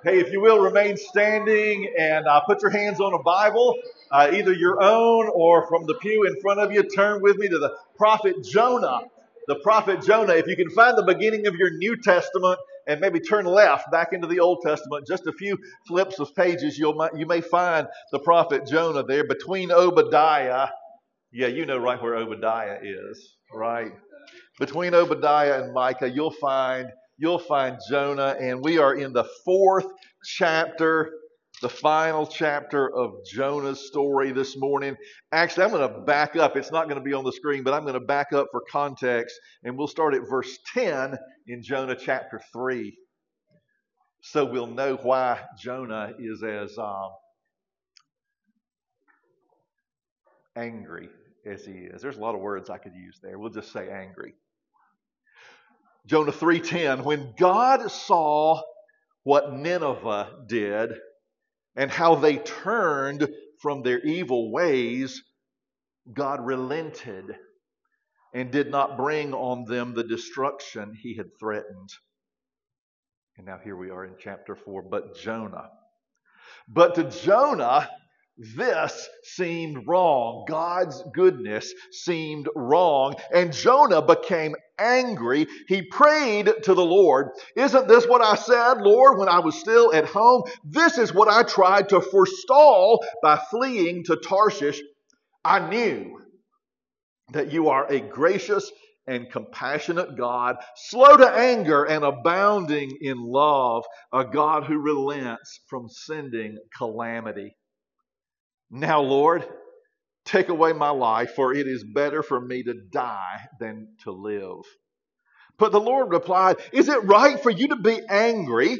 Hey, if you will, remain standing and put your hands on a Bible, either your own or from the pew in front of you. Turn with me to the prophet Jonah. The prophet Jonah. If you can find the beginning of your New Testament and maybe turn left back into the Old Testament, just a few flips of pages, you may find the prophet Jonah there between Obadiah. Yeah, you know right where Obadiah is, right? Between Obadiah and Micah, you'll find Jonah, and we are in the fourth chapter, the final chapter of Jonah's story this morning. Actually, I'm going to back up. It's not going to be on the screen, but I'm going to back up for context, and we'll start at verse 10 in Jonah chapter 3. So we'll know why Jonah is as angry as he is. There's a lot of words I could use there. We'll just say angry. Jonah 3:10, when God saw what Nineveh did and how they turned from their evil ways, God relented and did not bring on them the destruction he had threatened. And now here we are in chapter 4. But to Jonah, this seemed wrong. God's goodness seemed wrong. And Jonah became angry. He prayed to the Lord. Isn't this what I said, Lord, when I was still at home? This is what I tried to forestall by fleeing to Tarshish. I knew that you are a gracious and compassionate God, slow to anger and abounding in love, a God who relents from sending calamity. Now, Lord, take away my life, for it is better for me to die than to live. But the Lord replied, is it right for you to be angry?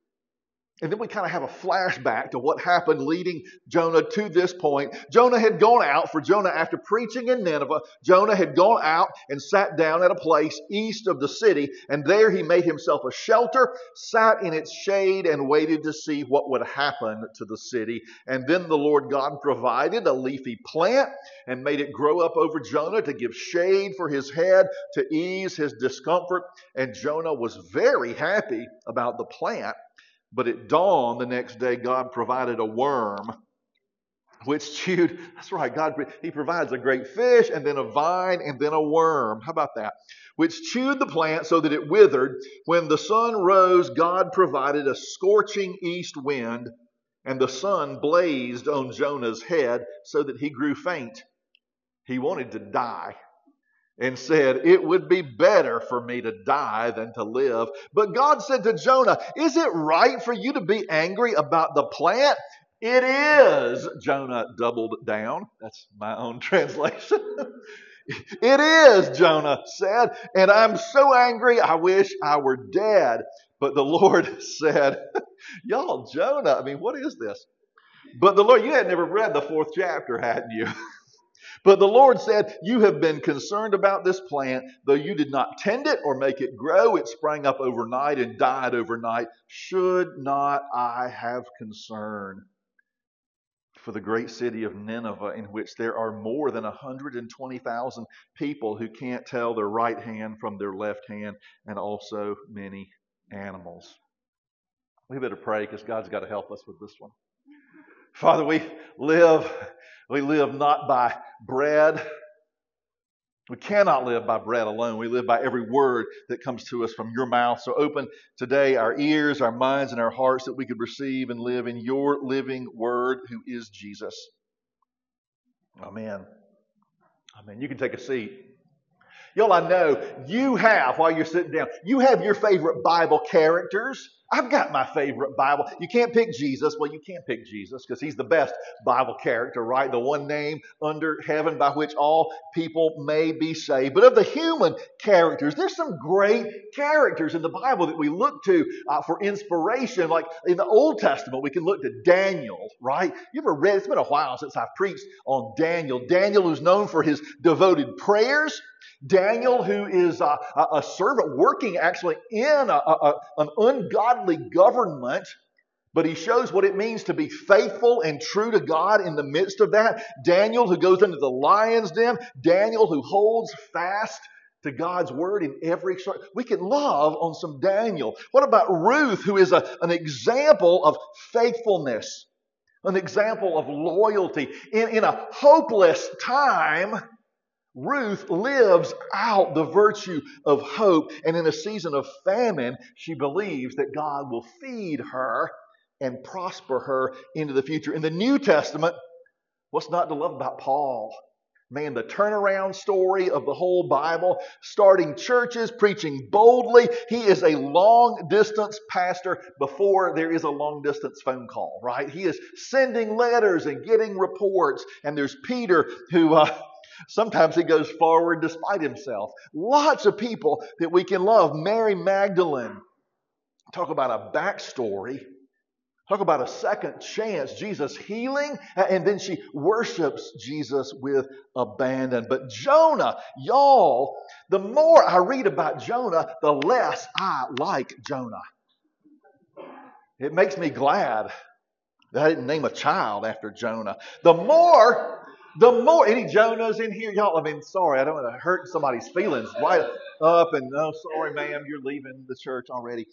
And then we kind of have a flashback to what happened leading Jonah to this point. Jonah had gone out, after preaching in Nineveh, Jonah had gone out and sat down at a place east of the city. And there he made himself a shelter, sat in its shade, and waited to see what would happen to the city. And then the Lord God provided a leafy plant and made it grow up over Jonah to give shade for his head, to ease his discomfort. And Jonah was very happy about the plant. But at dawn the next day, God provided a worm which chewed. That's right, He provides a great fish and then a vine and then a worm. How about that? Which chewed the plant so that it withered. When the sun rose, God provided a scorching east wind, and the sun blazed on Jonah's head so that he grew faint. He wanted to die and said, it would be better for me to die than to live. But God said to Jonah, is it right for you to be angry about the plant? It is, Jonah doubled down. That's my own translation. It is, Jonah said, and I'm so angry I wish I were dead. But the Lord said, y'all, Jonah, what is this? But the Lord, you had never read the fourth chapter, hadn't you? But the Lord said, you have been concerned about this plant, though you did not tend it or make it grow. It sprang up overnight and died overnight. Should not I have concern for the great city of Nineveh, in which there are more than 120,000 people who can't tell their right hand from their left hand, and also many animals? We better pray, because God's got to help us with this one. Father, we live not by bread. We cannot live by bread alone. We live by every word that comes to us from your mouth. So open today our ears, our minds, and our hearts that we could receive and live in your living word, who is Jesus. Amen. Amen. You can take a seat. Y'all, I know you have, while you're sitting down, you have your favorite Bible characters. I've got my favorite Bible. You can't pick Jesus. Well, you can't pick Jesus because he's the best Bible character, right? The one name under heaven by which all people may be saved. But of the human characters, there's some great characters in the Bible that we look to for inspiration. Like in the Old Testament, we can look to Daniel, right? You ever read? It's been a while since I've preached on Daniel. Daniel, who's known for his devoted prayers. Daniel, who is a servant working actually in an ungodly government, but he shows what it means to be faithful and true to God in the midst of that. Daniel, who goes into the lion's den. Daniel, who holds fast to God's word in every circumstance. We can love on some Daniel. What about Ruth, who is an example of faithfulness, an example of loyalty? In a hopeless time, Ruth lives out the virtue of hope. And in a season of famine, she believes that God will feed her and prosper her into the future. In the New Testament, what's not to love about Paul? Man, the turnaround story of the whole Bible, starting churches, preaching boldly. He is a long-distance pastor before there is a long-distance phone call, right? He is sending letters and getting reports. And there's Peter who sometimes he goes forward despite himself. Lots of people that we can love. Mary Magdalene. Talk about a backstory. Talk about a second chance. Jesus healing, and then she worships Jesus with abandon. But Jonah, y'all, the more I read about Jonah, the less I like Jonah. It makes me glad that I didn't name a child after Jonah. The more, any Jonahs in here? Y'all, I mean, sorry, I don't want to hurt somebody's feelings right up and, oh, sorry, ma'am, you're leaving the church already.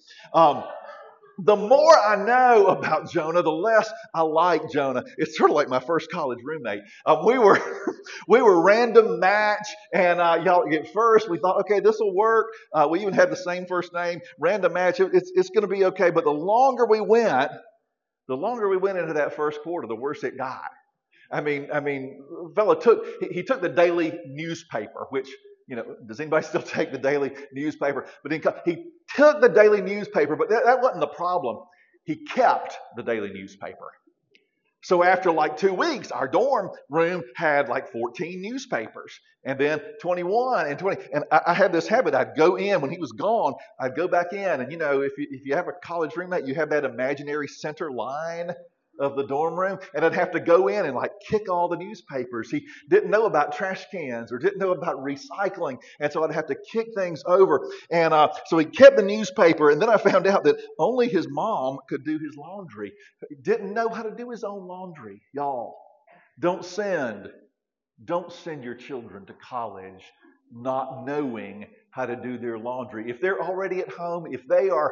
The more I know about Jonah, the less I like Jonah. It's sort of like my first college roommate. We were random match, and y'all at first we thought, okay, this will work. We even had the same first name. Random match, it's going to be okay. But the longer we went into that first quarter, the worse it got. I mean, fella took the daily newspaper, which, you know, does anybody still take the daily newspaper? But he took the daily newspaper, but that wasn't the problem. He kept the daily newspaper. So after like 2 weeks, our dorm room had like 14 newspapers, and then 21 and 20. And I had this habit. I'd go in when he was gone. I'd go back in, and you know, if you have a college roommate, you have that imaginary center line of the dorm room, and I'd have to go in and like kick all the newspapers. He didn't know about trash cans or didn't know about recycling, and so I'd have to kick things over. And so he kept the newspaper, and then I found out that only his mom could do his laundry. He didn't know how to do his own laundry. Y'all, don't send your children to college not knowing how to do their laundry. If they're already at home, if they are,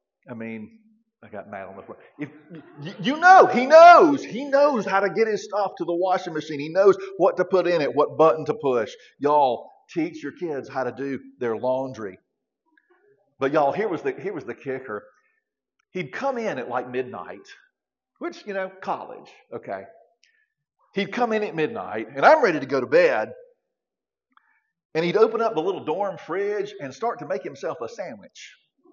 I got mad on the floor. If he knows how to get his stuff to the washing machine. He knows what to put in it, what button to push. Y'all, teach your kids how to do their laundry. But y'all, here was the kicker. He'd come in at like midnight, which, you know, college, okay. He'd come in at midnight, and I'm ready to go to bed. And he'd open up the little dorm fridge and start to make himself a sandwich.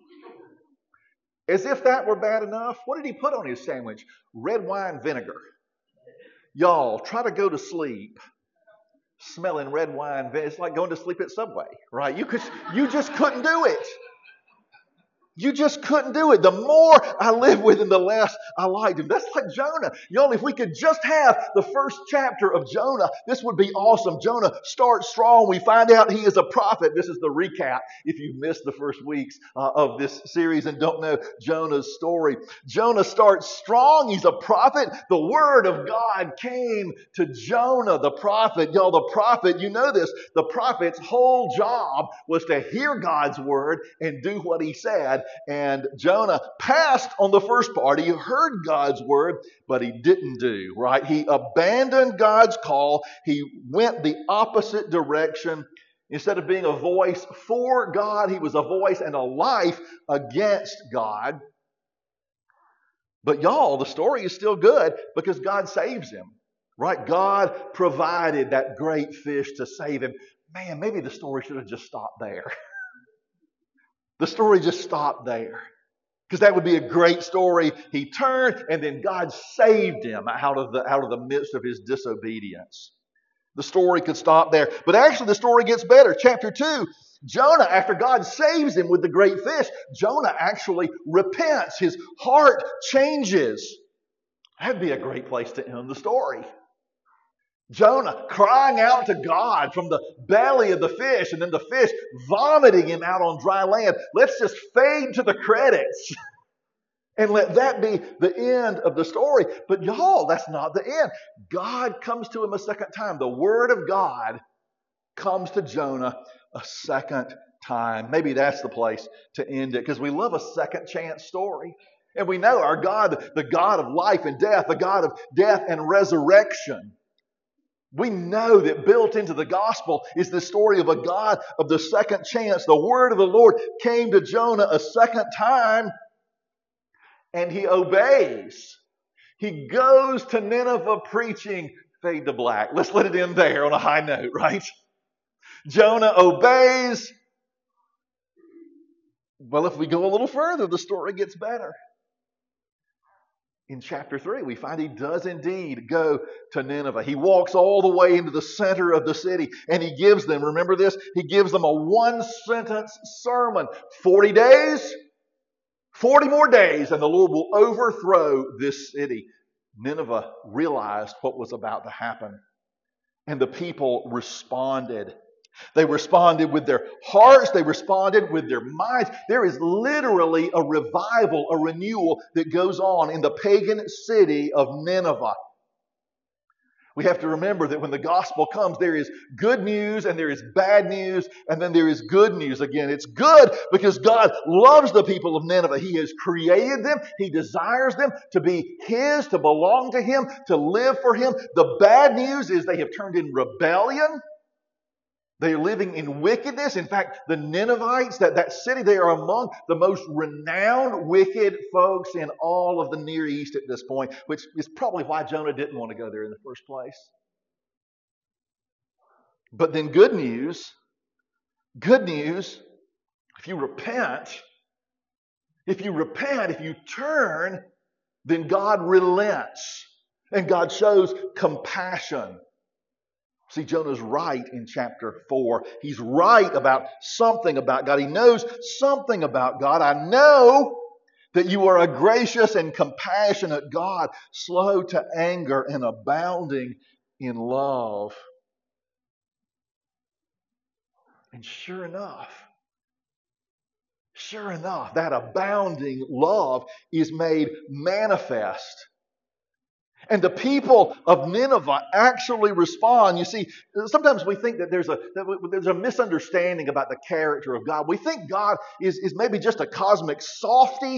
As if that were bad enough, what did he put on his sandwich? Red wine vinegar. Y'all, try to go to sleep smelling red wine vinegar. It's like going to sleep at Subway, right? You just couldn't do it. You just couldn't do it. The more I lived with him, the less I liked him. That's like Jonah. Y'all, if we could just have the first chapter of Jonah, this would be awesome. Jonah starts strong. We find out he is a prophet. This is the recap if you missed the first weeks of this series and don't know Jonah's story. Jonah starts strong. He's a prophet. The word of God came to Jonah, the prophet. Y'all, the prophet, you know this. The prophet's whole job was to hear God's word and do what he said. And Jonah passed on the first part. He heard God's word, but he didn't do, right? He abandoned God's call. He went the opposite direction. Instead of being a voice for God, he was a voice and a life against God. But y'all, the story is still good because God saves him, right? God provided that great fish to save him. Man, maybe the story should have just stopped there. The story just stopped there. Because that would be a great story. He turned and then God saved him out of the midst of his disobedience. The story could stop there. But actually the story gets better. Chapter 2, Jonah, after God saves him with the great fish, Jonah actually repents. His heart changes. That'd be a great place to end the story. Jonah crying out to God from the belly of the fish, and then the fish vomiting him out on dry land. Let's just fade to the credits and let that be the end of the story. But y'all, that's not the end. God comes to him a second time. The word of God comes to Jonah a second time. Maybe that's the place to end it, because we love a second chance story. And we know our God, the God of life and death, the God of death and resurrection. We know that built into the gospel is the story of a God of the second chance. The word of the Lord came to Jonah a second time, and he obeys. He goes to Nineveh preaching. Fade to black. Let's let it end there on a high note, right? Jonah obeys. Well, if we go a little further, the story gets better. In chapter 3, we find he does indeed go to Nineveh. He walks all the way into the center of the city, and he gives them, remember this, he gives them a one-sentence sermon. 40 days, 40 more days, and the Lord will overthrow this city. Nineveh realized what was about to happen, and the people responded. They responded with their hearts. They responded with their minds. There is literally a revival, a renewal that goes on in the pagan city of Nineveh. We have to remember that when the gospel comes, there is good news and there is bad news, and then there is good news again. It's good because God loves the people of Nineveh. He has created them. He desires them to be His, to belong to Him, to live for Him. The bad news is they have turned in rebellion. They are living in wickedness. In fact, the Ninevites, that city, they are among the most renowned wicked folks in all of the Near East at this point, which is probably why Jonah didn't want to go there in the first place. But then good news, if you repent, if you turn, then God relents and God shows compassion. See, Jonah's right in chapter 4. He's right about something about God. He knows something about God. I know that you are a gracious and compassionate God, slow to anger and abounding in love. And sure enough, that abounding love is made manifest. And the people of Nineveh actually respond. You see, sometimes we think that there's a misunderstanding about the character of God. We think God is maybe just a cosmic softy,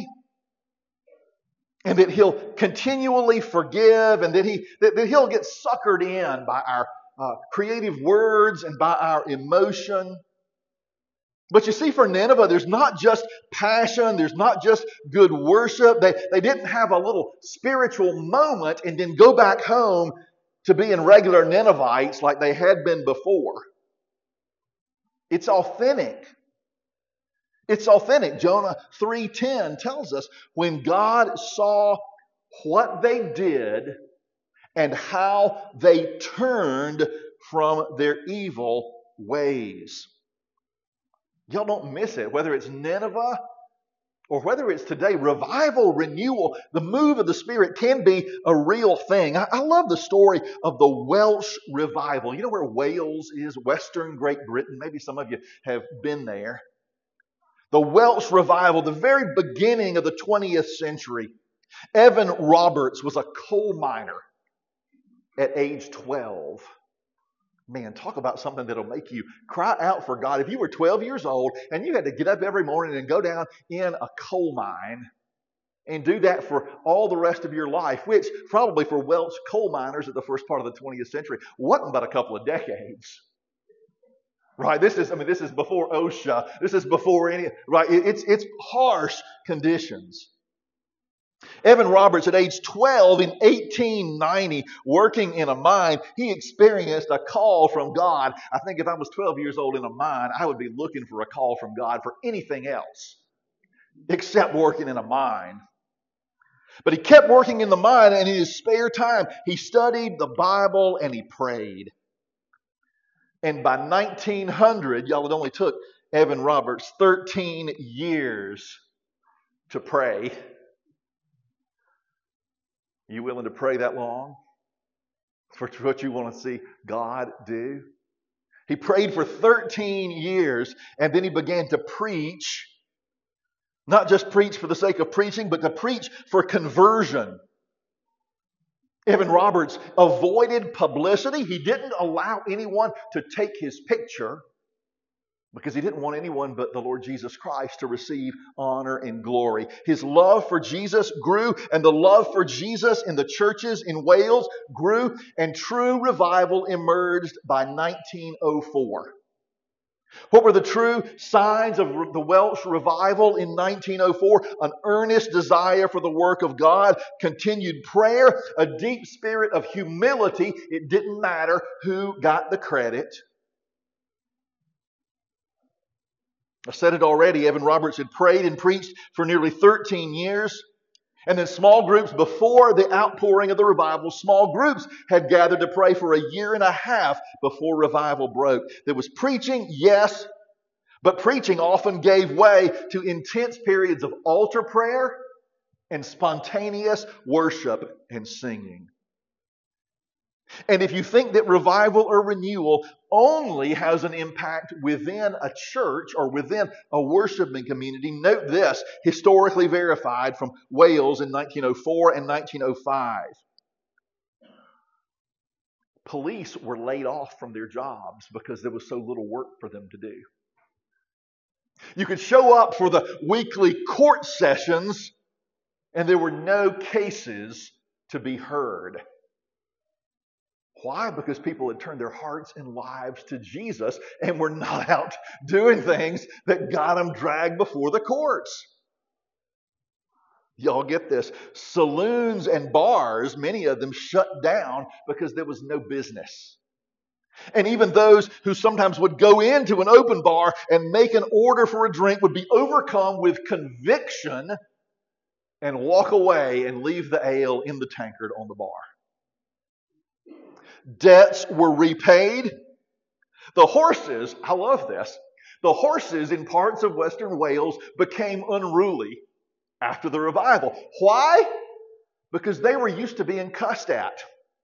and that He'll continually forgive, and that He'll get suckered in by our creative words and by our emotion. But you see, for Nineveh, there's not just passion, there's not just good worship. They didn't have a little spiritual moment and then go back home to being regular Ninevites like they had been before. It's authentic. It's authentic. Jonah 3:10 tells us, when God saw what they did and how they turned from their evil ways. Y'all don't miss it. Whether it's Nineveh or whether it's today, revival, renewal, the move of the Spirit can be a real thing. I love the story of the Welsh revival. You know where Wales is? Western Great Britain. Maybe some of you have been there. The Welsh revival, the very beginning of the 20th century. Evan Roberts was a coal miner at age 12. Man, talk about something that'll make you cry out for God. If you were 12 years old and you had to get up every morning and go down in a coal mine and do that for all the rest of your life, which probably for Welsh coal miners at the first part of the 20th century wasn't but a couple of decades. Right? This is before OSHA. This is before any, right? It's harsh conditions. Evan Roberts, at age 12 in 1890, working in a mine, he experienced a call from God. I think if I was 12 years old in a mine, I would be looking for a call from God for anything else except working in a mine. But he kept working in the mine, and in his spare time, he studied the Bible and he prayed. And by 1900, y'all, it only took Evan Roberts 13 years to pray. You willing to pray that long for what you want to see God do? He prayed for 13 years, and then he began to preach. Not just preach for the sake of preaching, but to preach for conversion. Evan Roberts avoided publicity. He didn't allow anyone to take his picture because he didn't want anyone but the Lord Jesus Christ to receive honor and glory. His love for Jesus grew, and the love for Jesus in the churches in Wales grew, and true revival emerged by 1904. What were the true signs of the Welsh revival in 1904? An earnest desire for the work of God, continued prayer, a deep spirit of humility. It didn't matter who got the credit. I said it already, Evan Roberts had prayed and preached for nearly 13 years. And then small groups, before the outpouring of the revival, small groups had gathered to pray for a year and a half before revival broke. There was preaching, yes, but preaching often gave way to intense periods of altar prayer and spontaneous worship and singing. And if you think that revival or renewal only has an impact within a church or within a worshiping community, note this, historically verified from Wales in 1904 and 1905. Police were laid off from their jobs because there was so little work for them to do. You could show up for the weekly court sessions and there were no cases to be heard. Why? Because people had turned their hearts and lives to Jesus and were not out doing things that got them dragged before the courts. Y'all get this? Saloons and bars, many of them shut down because there was no business. And even those who sometimes would go into an open bar and make an order for a drink would be overcome with conviction and walk away and leave the ale in the tankard on the bar. Debts were repaid. The horses, I love this, the horses in parts of Western Wales became unruly after the revival. Why? Because they were used to being cussed at.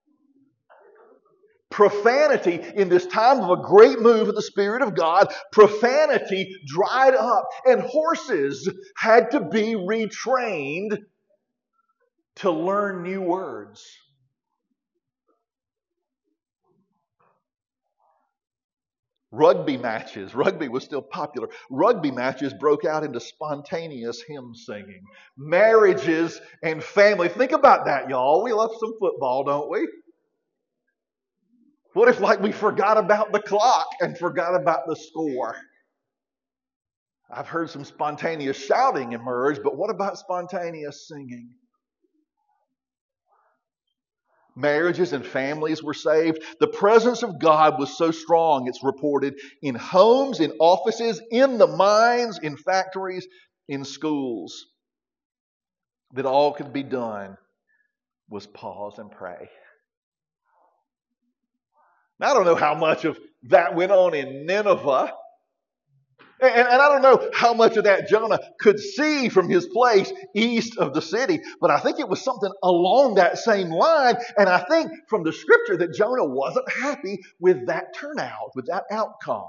Profanity in this time of a great move of the Spirit of God, profanity dried up, and horses had to be retrained to learn new words. Rugby was still popular. Rugby matches broke out into spontaneous hymn singing. Marriages and family. Think about that, y'all. We love some football, don't we? What if, we forgot about the clock and forgot about the score? I've heard some spontaneous shouting emerge, but what about spontaneous singing? Marriages and families were saved. The presence of God was so strong, it's reported, in homes, in offices, in the mines, in factories, in schools, that all could be done was pause and pray. Now, I don't know how much of that went on in Nineveh. And I don't know how much of that Jonah could see from his place east of the city, but I think it was something along that same line. And I think from the scripture that Jonah wasn't happy with that turnout, with that outcome.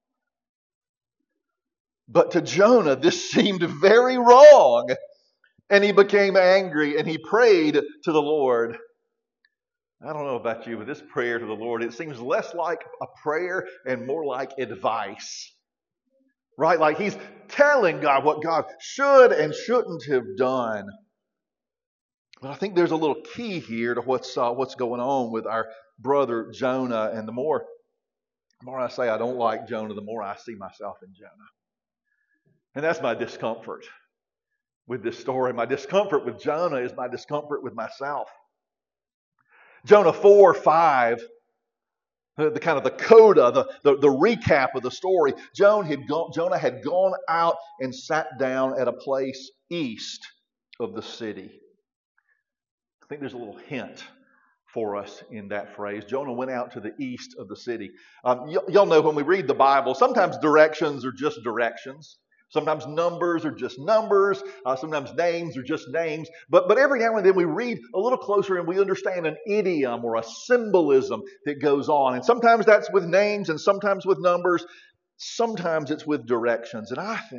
But to Jonah, this seemed very wrong. And he became angry and he prayed to the Lord. I don't know about you, but this prayer to the Lord, it seems less like a prayer and more like advice. Right? Like he's telling God what God should and shouldn't have done. But I think there's a little key here to what's going on with our brother Jonah. And the more I say I don't like Jonah, the more I see myself in Jonah. And that's my discomfort with this story. My discomfort with Jonah is my discomfort with myself. Jonah 4:5. The kind of the coda, the recap of the story. Jonah had gone out and sat down at a place east of the city. I think there's a little hint for us in that phrase. Jonah went out to the east of the city. Y'all know when we read the Bible, sometimes directions are just directions. Sometimes numbers are just numbers. Sometimes names are just names. But every now and then we read a little closer and we understand an idiom or a symbolism that goes on. And sometimes that's with names and sometimes with numbers. Sometimes it's with directions. And I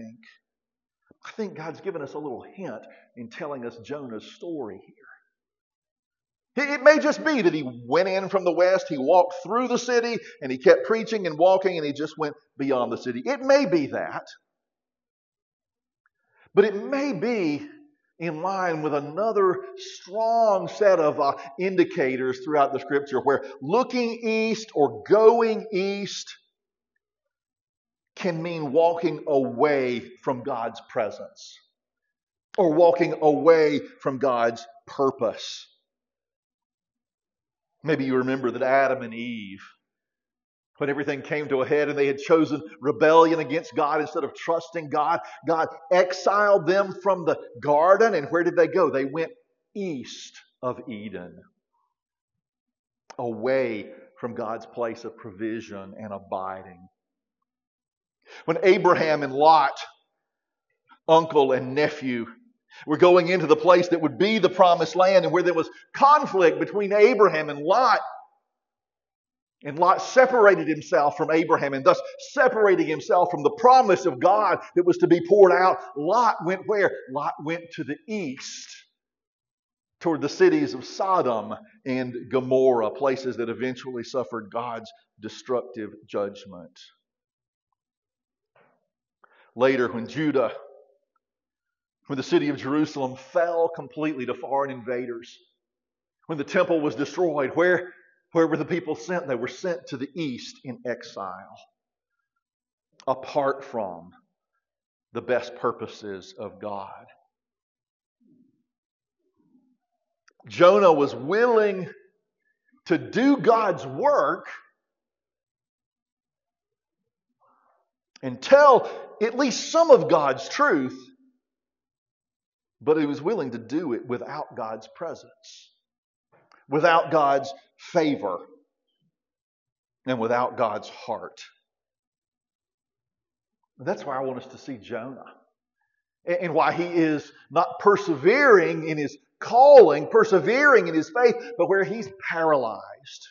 think God's given us a little hint in telling us Jonah's story here. It may just be that he went in from the west, he walked through the city, and he kept preaching and walking, and he just went beyond the city. It may be that. But it may be in line with another strong set of indicators throughout the Scripture where looking east or going east can mean walking away from God's presence or walking away from God's purpose. Maybe you remember that Adam and Eve, when everything came to a head and they had chosen rebellion against God instead of trusting God, God exiled them from the garden. And where did they go? They went east of Eden, away from God's place of provision and abiding. When Abraham and Lot, uncle and nephew, were going into the place that would be the promised land and where there was conflict between Abraham and Lot separated himself from Abraham and thus separating himself from the promise of God that was to be poured out, Lot went where? Lot went to the east, toward the cities of Sodom and Gomorrah, places that eventually suffered God's destructive judgment. Later, when the city of Jerusalem fell completely to foreign invaders, when the temple was destroyed, where were the people sent? They were sent to the east in exile, apart from the best purposes of God. Jonah was willing to do God's work and tell at least some of God's truth, but he was willing to do it without God's presence, without God's favor, and without God's heart. That's why I want us to see Jonah, and why he is not persevering in his calling, persevering in his faith, but where he's paralyzed.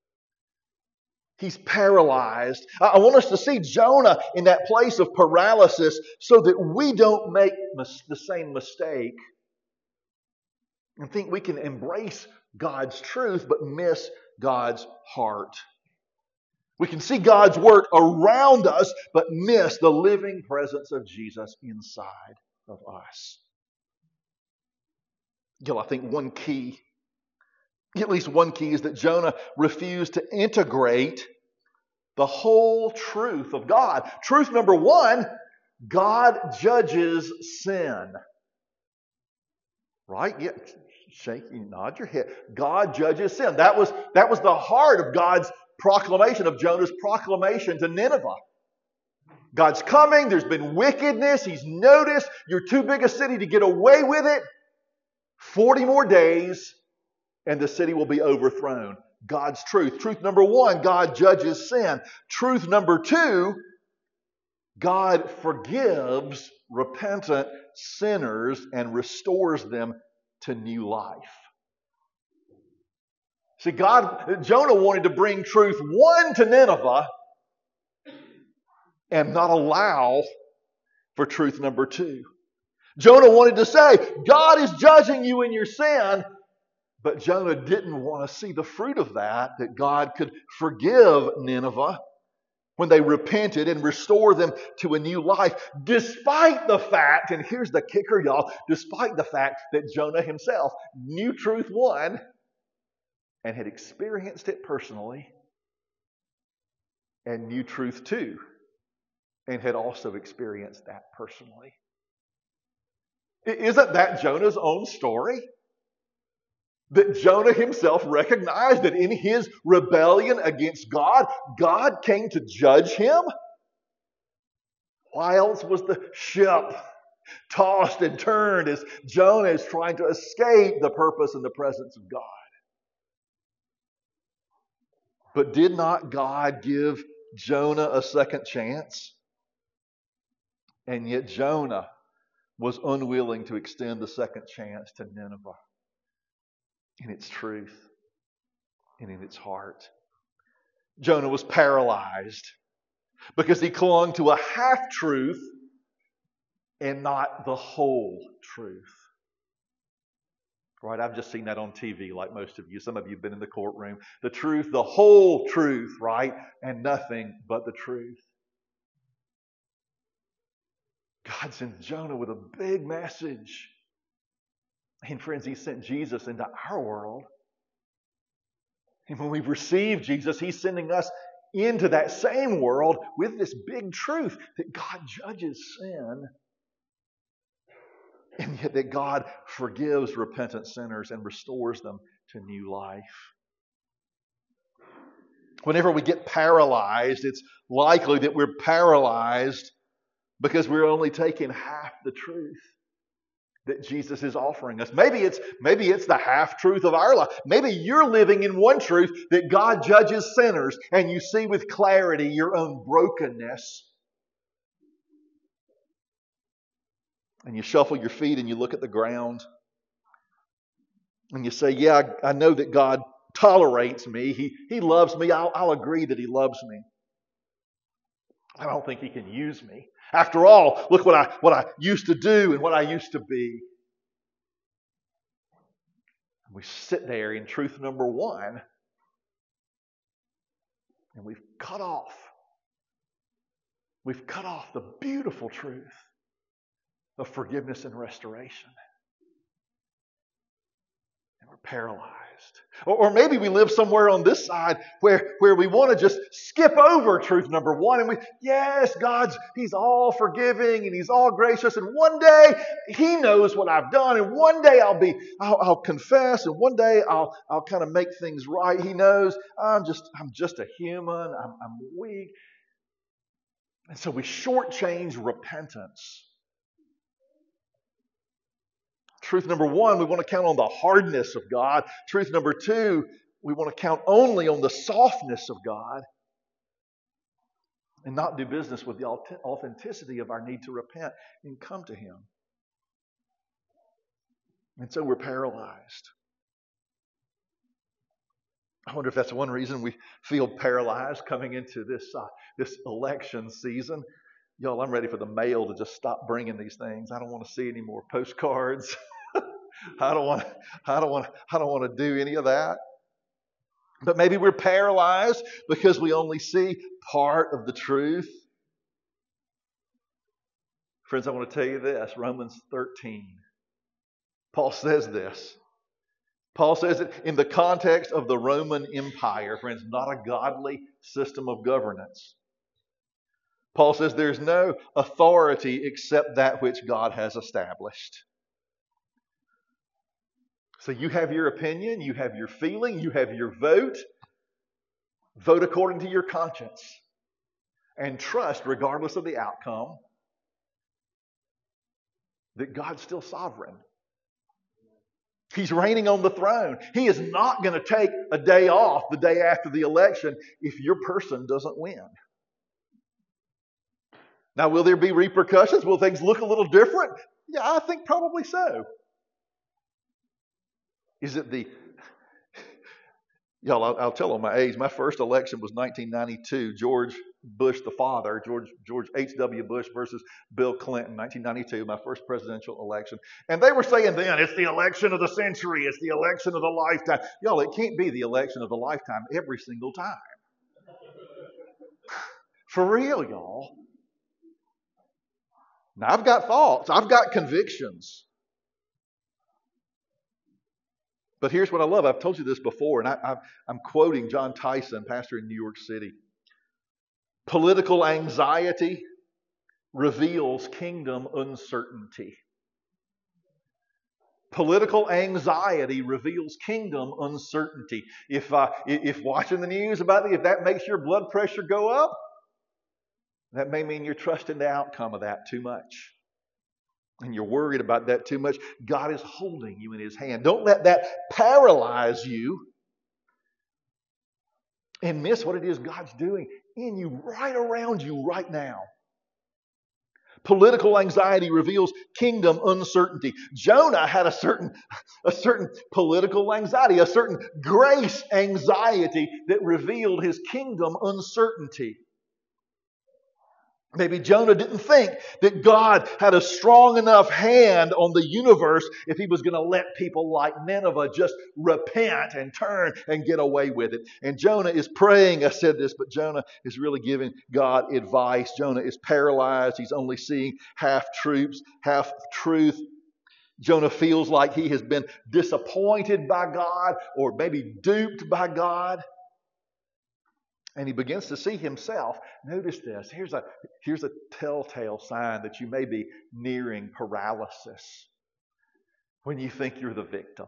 He's paralyzed. I want us to see Jonah in that place of paralysis so that we don't make the same mistake and think we can embrace God's truth but miss God's heart. We can see God's work around us but miss the living presence of Jesus inside of us. I think at least one key is that Jonah refused to integrate the whole truth of God. Truth number one, God judges sin. Right? Yeah, nod your head. God judges sin. That was the heart of God's proclamation, of Jonah's proclamation to Nineveh. God's coming, there's been wickedness, he's noticed, you're too big a city to get away with it. 40 more days and the city will be overthrown. God's truth. Truth number one, God judges sin. Truth number two, God forgives repentant sinners and restores them to new life. See, Jonah wanted to bring truth one to Nineveh and not allow for truth number two. Jonah wanted to say, God is judging you in your sin, but Jonah didn't want to see the fruit of that God could forgive Nineveh when they repented and restore them to a new life, despite the fact, and here's the kicker, y'all, despite the fact that Jonah himself knew truth one and had experienced it personally, and knew truth two and had also experienced that personally. Isn't that Jonah's own story? That Jonah himself recognized that in his rebellion against God, God came to judge him? Why else was the ship tossed and turned as Jonah is trying to escape the purpose and the presence of God? But did not God give Jonah a second chance? And yet Jonah was unwilling to extend the second chance to Nineveh in its truth and in its heart. Jonah was paralyzed because he clung to a half-truth and not the whole truth. Right? I've just seen that on TV like most of you. Some of you have been in the courtroom. The truth, the whole truth, right? And nothing but the truth. God sent Jonah with a big message. And friends, He sent Jesus into our world. And when we've received Jesus, He's sending us into that same world with this big truth that God judges sin. And yet that God forgives repentant sinners and restores them to new life. Whenever we get paralyzed, it's likely that we're paralyzed because we're only taking half the truth that Jesus is offering us. Maybe it's the half truth of our life. Maybe you're living in one truth that God judges sinners and you see with clarity your own brokenness. And you shuffle your feet and you look at the ground and you say, yeah, I know that God tolerates me. He loves me. I'll agree that He loves me. I don't think He can use me. After all, look what I used to do and what I used to be. And we sit there in truth number one and we've cut off the beautiful truth of forgiveness and restoration. And we're paralyzed. Or maybe we live somewhere on this side where we want to just skip over truth number one. And yes, He's all forgiving and He's all gracious. And one day He knows what I've done. And one day I'll confess. And one day I'll kind of make things right. He knows I'm just a human. I'm weak. And so we shortchange repentance. Truth number one, we want to count on the hardness of God. Truth number two, we want to count only on the softness of God and not do business with the authenticity of our need to repent and come to Him. And so we're paralyzed. I wonder if that's one reason we feel paralyzed coming into this election season. Y'all, I'm ready for the mail to just stop bringing these things. I don't want to see any more postcards. I don't want to do any of that. But maybe we're paralyzed because we only see part of the truth. Friends, I want to tell you this, Romans 13. Paul says this. Paul says it in the context of the Roman Empire, friends, not a godly system of governance. Paul says there's no authority except that which God has established. So you have your opinion, you have your feeling, you have your vote. Vote according to your conscience. And trust, regardless of the outcome, that God's still sovereign. He's reigning on the throne. He is not going to take a day off the day after the election if your person doesn't win. Now, will there be repercussions? Will things look a little different? Yeah, I think probably so. Is it y'all, I'll tell on my age. My first election was 1992. George Bush, the father, George H.W. Bush versus Bill Clinton, 1992, my first presidential election. And they were saying then, it's the election of the century. It's the election of the lifetime. Y'all, it can't be the election of the lifetime every single time. For real, y'all. Now, I've got thoughts. I've got convictions. But here's what I love. I've told you this before, and I'm quoting John Tyson, pastor in New York City. Political anxiety reveals kingdom uncertainty. Political anxiety reveals kingdom uncertainty. If watching the news if that makes your blood pressure go up, that may mean you're trusting the outcome of that too much. And you're worried about that too much. God is holding you in His hand. Don't let that paralyze you and miss what it is God's doing in you, right around you, right now. Political anxiety reveals kingdom uncertainty. Jonah had a certain political anxiety, a certain grace anxiety that revealed his kingdom uncertainty. Maybe Jonah didn't think that God had a strong enough hand on the universe if he was going to let people like Nineveh just repent and turn and get away with it. And Jonah is praying, I said this, but Jonah is really giving God advice. Jonah is paralyzed. He's only seeing half truth. Jonah feels like he has been disappointed by God or maybe duped by God. And he begins to see himself. Notice this. Here's a telltale sign that you may be nearing paralysis when you think you're the victim.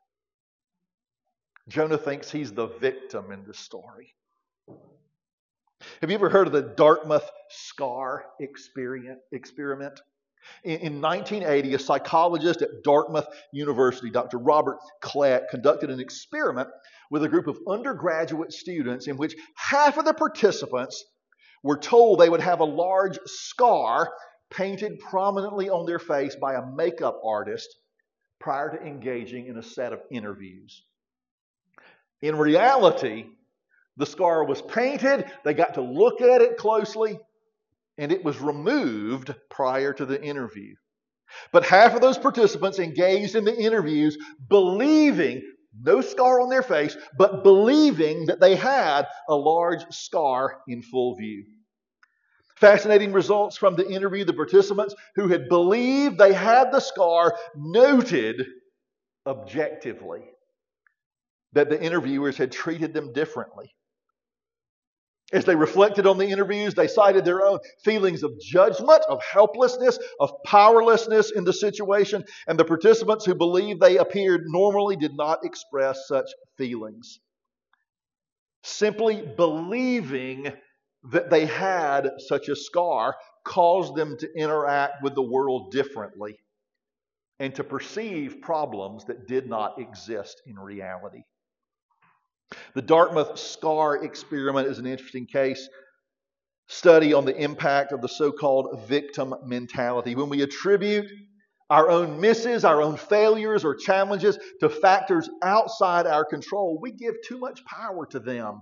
Jonah thinks he's the victim in this story. Have you ever heard of the Dartmouth scar experiment? In 1980, a psychologist at Dartmouth University, Dr. Robert Klett, conducted an experiment with a group of undergraduate students in which half of the participants were told they would have a large scar painted prominently on their face by a makeup artist prior to engaging in a set of interviews. In reality, the scar was painted, they got to look at it closely, and it was removed prior to the interview. But half of those participants engaged in the interviews believing, no scar on their face, but believing that they had a large scar in full view. Fascinating results from the interview. The participants who had believed they had the scar noted objectively that the interviewers had treated them differently. As they reflected on the interviews, they cited their own feelings of judgment, of helplessness, of powerlessness in the situation, and the participants who believed they appeared normally did not express such feelings. Simply believing that they had such a scar caused them to interact with the world differently and to perceive problems that did not exist in reality. The Dartmouth scar experiment is an interesting case study on the impact of the so-called victim mentality. When we attribute our own misses, our own failures or challenges to factors outside our control, we give too much power to them.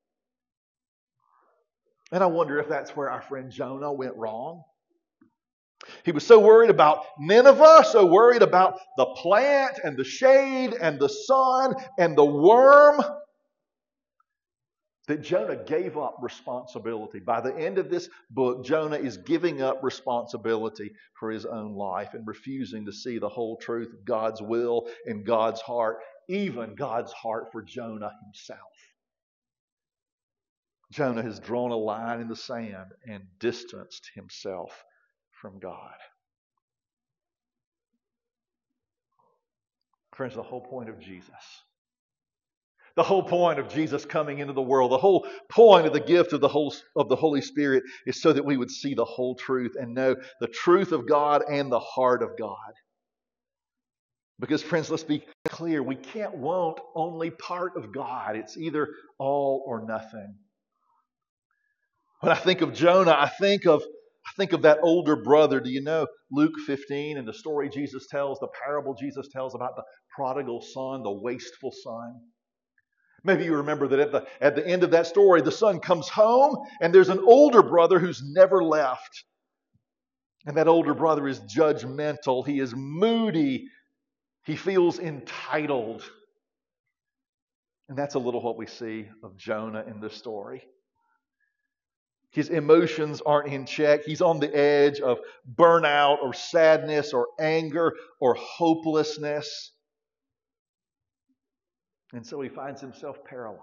And I wonder if that's where our friend Jonah went wrong. He was so worried about Nineveh, so worried about the plant and the shade and the sun and the worm, that Jonah gave up responsibility. By the end of this book, Jonah is giving up responsibility for his own life and refusing to see the whole truth of God's will and God's heart, even God's heart for Jonah himself. Jonah has drawn a line in the sand and distanced himself from God. Friends, the whole point of Jesus, the whole point of Jesus coming into the world, the whole point of the gift of the Holy Spirit is so that we would see the whole truth and know the truth of God and the heart of God. Because, friends, let's be clear, we can't want only part of God. It's either all or nothing. When I think of Jonah, I think of that older brother. Do you know Luke 15 and the story Jesus tells, the parable Jesus tells about the prodigal son, the wasteful son? Maybe you remember that at the end of that story, the son comes home and there's an older brother who's never left. And that older brother is judgmental. He is moody. He feels entitled. And that's a little what we see of Jonah in this story. His emotions aren't in check. He's on the edge of burnout or sadness or anger or hopelessness. And so he finds himself paralyzed.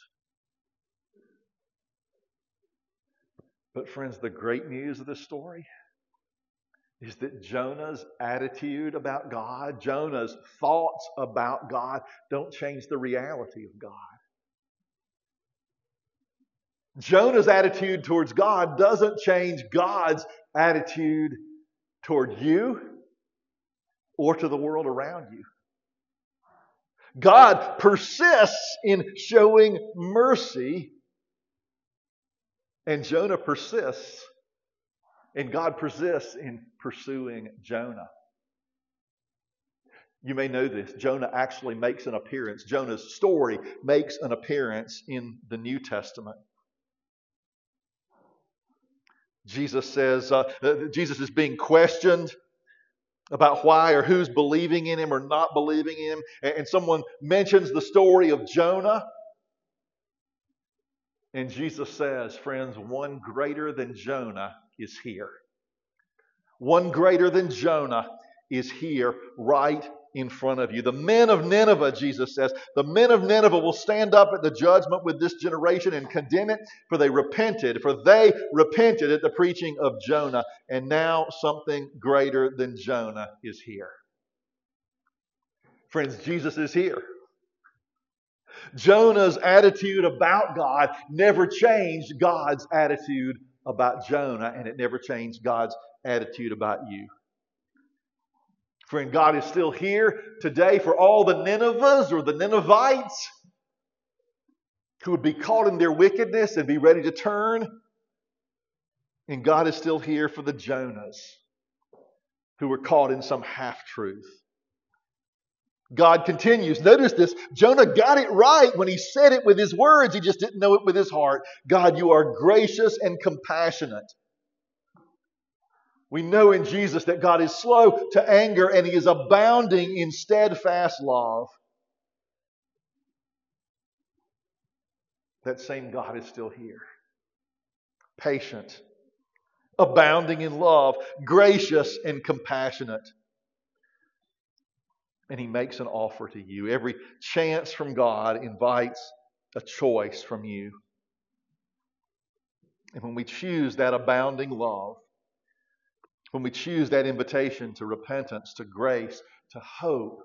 But friends, the great news of this story is that Jonah's attitude about God, Jonah's thoughts about God, don't change the reality of God. Jonah's attitude towards God doesn't change God's attitude toward you or to the world around you. God persists in showing mercy, and Jonah persists, and God persists in pursuing Jonah. You may know this. Jonah actually makes an appearance. Jonah's story makes an appearance in the New Testament. Jesus says, Jesus is being questioned about why or who's believing in him or not believing in him. And someone mentions the story of Jonah. And Jesus says, friends, one greater than Jonah is here. One greater than Jonah is here right in front of you. The men of Nineveh, Jesus says, the men of Nineveh will stand up at the judgment with this generation and condemn it, for they repented at the preaching of Jonah, and now something greater than Jonah is here. Friends, Jesus is here. Jonah's attitude about God never changed God's attitude about Jonah, and it never changed God's attitude about you. Friend, God is still here today for all the Ninevehs or the Ninevites who would be caught in their wickedness and be ready to turn. And God is still here for the Jonahs who were caught in some half-truth. God continues. Notice this. Jonah got it right when he said it with his words. He just didn't know it with his heart. God, you are gracious and compassionate. We know in Jesus that God is slow to anger and He is abounding in steadfast love. That same God is still here. Patient, abounding in love, gracious and compassionate. And He makes an offer to you. Every chance from God invites a choice from you. And when we choose that abounding love, when we choose that invitation to repentance, to grace, to hope,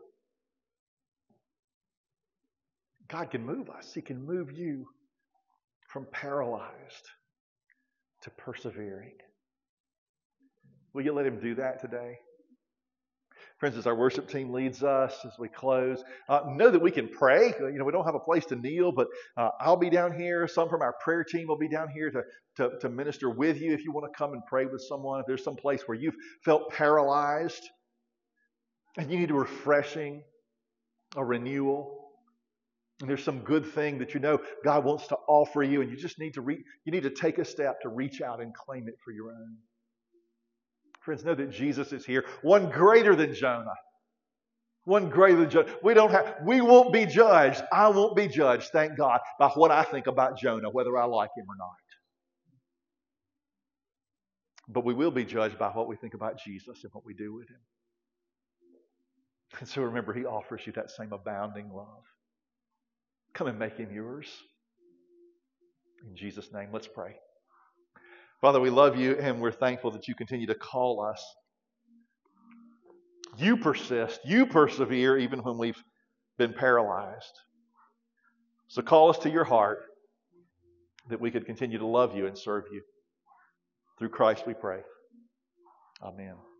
God can move us. He can move you from paralyzed to persevering. Will you let Him do that today? Friends, as our worship team leads us as we close, know that we can pray. We don't have a place to kneel, but I'll be down here. Some from our prayer team will be down here to minister with you if you want to come and pray with someone. If there's some place where you've felt paralyzed and you need a refreshing, a renewal, and there's some good thing that you know God wants to offer you, and you just need to take a step to reach out and claim it for your own. Friends, know that Jesus is here. One greater than Jonah. One greater than Jonah. We won't be judged. I won't be judged, thank God, by what I think about Jonah, whether I like him or not. But we will be judged by what we think about Jesus and what we do with Him. And so remember, He offers you that same abounding love. Come and make Him yours. In Jesus' name, let's pray. Father, we love You and we're thankful that You continue to call us. You persist. You persevere even when we've been paralyzed. So call us to Your heart that we could continue to love You and serve You. Through Christ we pray. Amen.